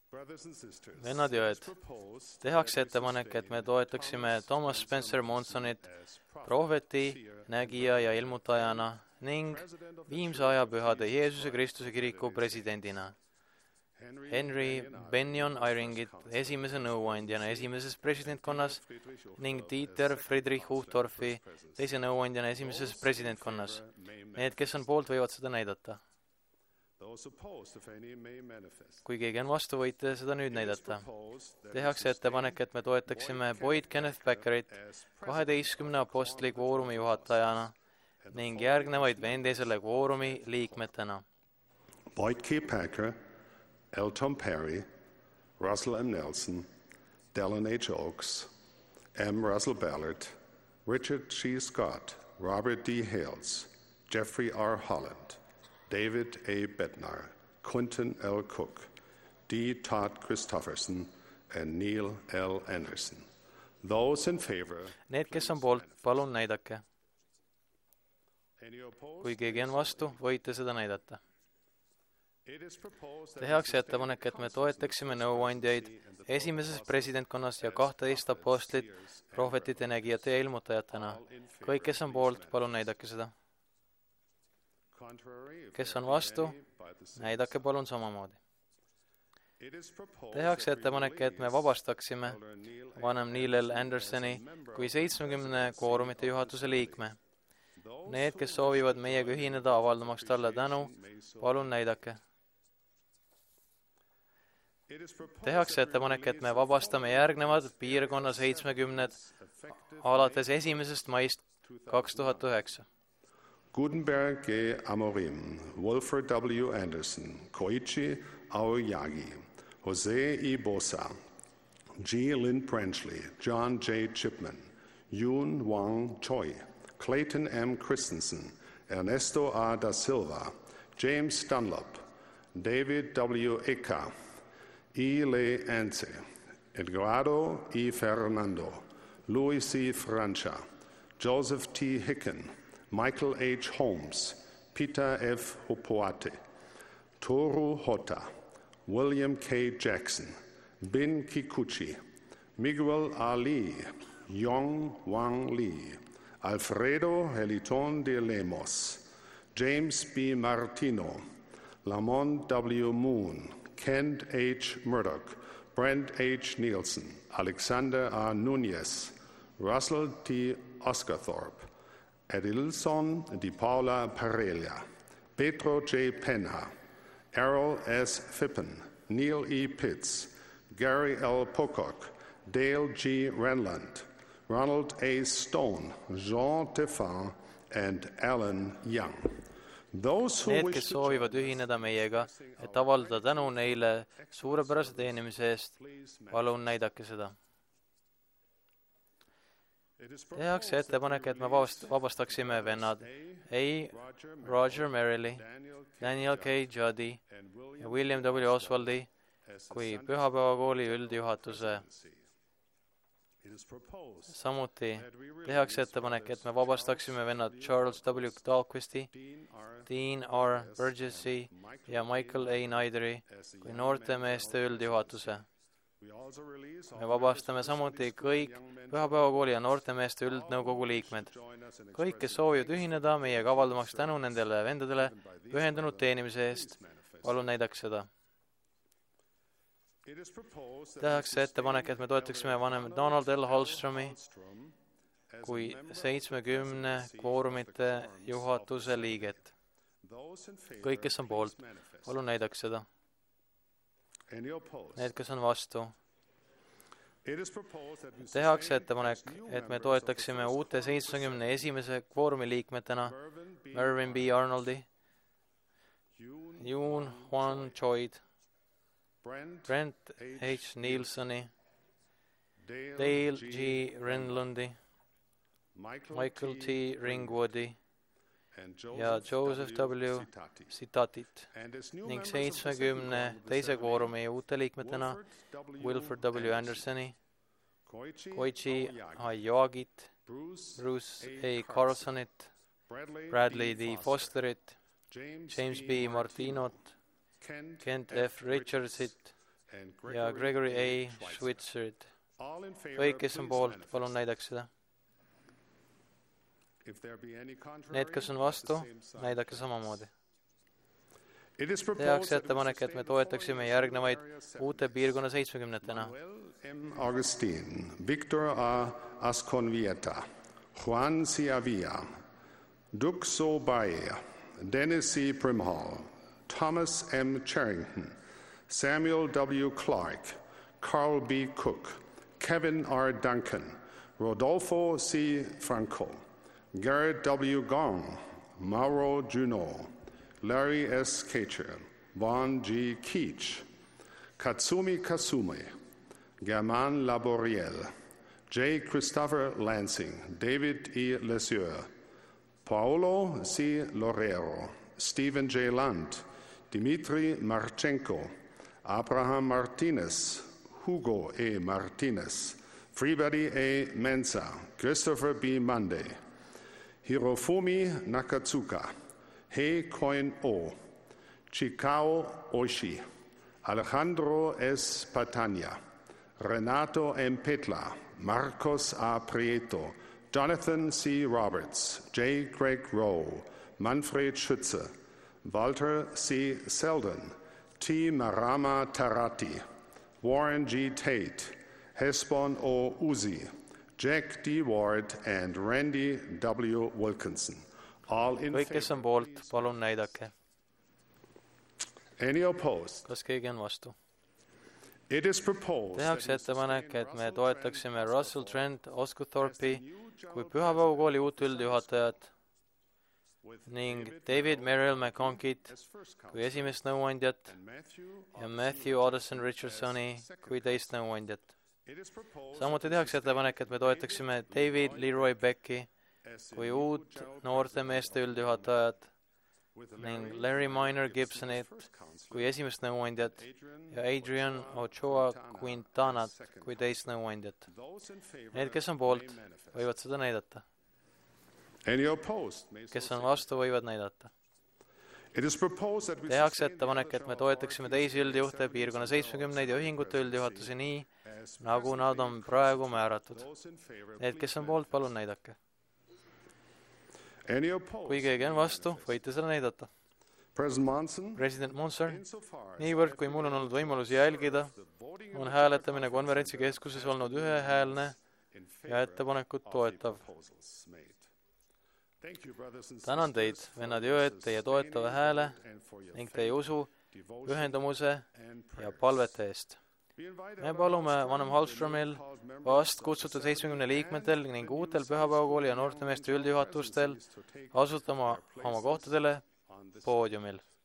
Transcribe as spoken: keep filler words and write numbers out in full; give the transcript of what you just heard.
vennad ja õed, tehakse ettepanek, et me toetaksime Thomas Spencer Monsonit prohveti, nägija ja ilmutajana ning viimse aja pühade Jeesuse Kristuse kiriku presidendina. Henry Benyon Eyringit esimese nõuandjana esimeses presidentkonnas ning Dieter Friedrich Uchtdorfi teise nõuandjana esimeses presidentkonnas. Need, kes on poolt, võivad seda näidata. Kui keegi on vastu, võite seda nüüd näidata. Tehakse ettepanek, et me toetaksime Boyd Kenneth Beckerit kaheteistkümne apostli kvoorumi juhatajana ning järgnevaid vendi selle kvoorumi liikmetena. Boyd K. Packer, L. Tom Perry, Russell M. Nelson, Dallin H. Oaks, M. Russell Ballard, Richard G. Scott, Robert D. Hales, Jeffrey R. Holland, David A. Bednar, Quentin L. Cook, D. Todd Christofferson, and Neil L. Anderson. Those in favor... Need, kes on poolt, palun näidake. Kui keegi on vastu, võite seda näidata. Tehakse ettepanek, et me toetaksime nõuandjaid esimeses presidentkonnas ja kahteteist apostlit prohvetite, nägijate ja ilmutajatena. Kõik, kes on poolt, palun näidake seda. Kes on vastu, näidake palun samamoodi. Tehakse ettepanek, et me vabastaksime vanem Neil L. Andersoni kui seitsmekümne kvoorumite juhatuse liikme. Need, kes soovivad meiega ühineda, avaldamaks talle tänu, palun näidake. Tehakse ettepanek, et me vabastame järgnevad piirkonna seitsmekümned alates esimesest maist kaks tuhat üheksa. Gutenberg G. Amorim, Wolford W. Anderson, Koichi Aoyagi, Jose E. Bosa, G. Lynn Branchley, John J. Chipman, Yoon Wang Choi, Clayton M. Christensen, Ernesto A. da Silva, James Dunlop, David W. Eka, E. Le Ance, Edgardo E. Fernando, Louis C. Francia, Joseph T. Hicken, Michael H. Holmes, Peter F. Hopoate, Toru Hota, William K. Jackson, Bin Kikuchi, Miguel Ali, Yong Wang Li, Alfredo Heliton de Lemos, James B. Martino, Lamont W. Moon, Kent H. Murdoch, Brent H. Nielsen, Alexander A. Nunez, Russell T. Oscarthorpe, Edilson Di Paula Parella, Pedro J. Penha, Errol S. Fippen, Neil E. Pitts, Gary L. Pocock, Dale G. Renland, Ronald A. Stone, Jean Tefan, and Alan Young. Need, kes soovivad ühineda meiega, et avaldada tänu neile suurepärase teenimise eest, palun näidake seda. Tehakse ettepanek, et me vabastaksime vennad A. Roger Merrili, Daniel K. Juddy ja William W. Oswaldi kui pühapäevakooli üldjuhatuse. Samuti tehakse ettepanek, et me vabastaksime vennad Charles W. Dahlquisti, Dean R. Burgesi ja Michael A. Nideri kui noortemeeste üldjuhatuse. Me vabastame samuti kõik pühapäevakooli ja noortemeeste üldnõukogu liikmed. Kõik, kes soovivad ühineda meiega avaldamaks tänu nendele vendadele pühendunud teenimise eest, palun näidaks seda. Tehakse ettepanek, et me toetaksime vanem Donald L. Hallstromi kui seitsmekümne kvoorumite juhatuse liiget. Kõik, kes on poolt, palun näidaks seda. Need, kes on vastu. Tehakse ettepanek, et me toetaksime uute seitsmekümne esimese kvoorumi liikmetena Mervyn B. Arnoldi, Yoon Hwan Choid, Brent H. Nielsoni, Dale G. Renlundi, Michael T. Ringwoodi ja Joseph W. Sitatit ning seitsmekümne teise kvoorumi uute liikmetena Wilford W. Andersoni, Koichi Ayoagit, Bruce A. Carlsonit, Bradley D. Fosterit, James B. Martinot, Kent F. Richardsit ja Gregory A. Schweitzerit. kõik, kes on poolt, palun näidaks seda. Need, kes on vastu, näidake samamoodi. Tehakse ettepanek, et me toetaksime järgnevaid uute piirkonna seitsmekümnetena. M. Augustin, Victor A. Asconvieta, Juan C. Avila, Duxo Baye, Dennis C. Primhall, Thomas M. Charrington, Samuel W. Clark, Carl B. Cook, Kevin R. Duncan, Rodolfo C. Franco, Garrett W. Gong, Mauro Junot, Larry S. Kacher, Vaughn G. Keach, Katsumi Kasume, Germain Laboriel, J. Christopher Lansing, David E. Lesieur, Paolo C. Lorero, Stephen J. Lunt, Dmitry Marchenko, Abraham Martinez, Hugo A. Martinez, Freebody A. Mensa, Christopher B. Monday, Hirofumi Nakatsuka, Hei Koin O, Chikao Oishi, Alejandro S. Patania, Renato M. Petla, Marcos A. Prieto, Jonathan C. Roberts, J. Greg Rowe, Manfred Schütze, Walter C. Selden, T. Marama Tarati, Warren G. Tate, Hesbon O. Uzi, Jack D. Ward, and Randy W. Wilkinson. All in kõik, kes on poolt, palun näidake. Any opposed? Kas keegi on vastu? It is proposed Tehakse ettepanek, et me toetaksime Russell Trent Osgothorpe'i kui pühapäevakooli uut üldjuhatajat ning David Merrill McConkit kui esimest nõuandjat ja Matthew Addison Richardsoni kui teist nõuandjat. Samuti tehakse ettepanek, et me toetaksime David Leroy Becki kui uut noorte meeste üldjuhatajat ning Larry Minor Gibsonit kui esimest nõuandjat ja Adrian Ochoa Quintanat kui teist nõuandjat. Need, kes on poolt, võivad seda näidata. Kes on vastu, võivad näidata. Tehakse ettepanek, et me toetaksime teisi üldjuhte, piirkonna seitsmekümneid ja ühingute üldjuhatusi nii, nagu nad on praegu määratud. Need, kes on poolt, palun näidake. Kui keegi on vastu, võite seda näidata. President Monson, niivõrd kui mul on olnud võimalus jälgida, on hääletamine konverentsikeskuses olnud ühehäälne ja ettepanekut toetav. Tänan teid, vennad ja õed, teie toetava hääle ning teie usu, ühendumuse ja palvete eest. Me palume vanem Hallströmil, vast kutsutud seitsmekümne liikmetel ning uutel pühapäevakooli ja noortemeeste üldjuhatustel asutama oma kohtadele poodiumil.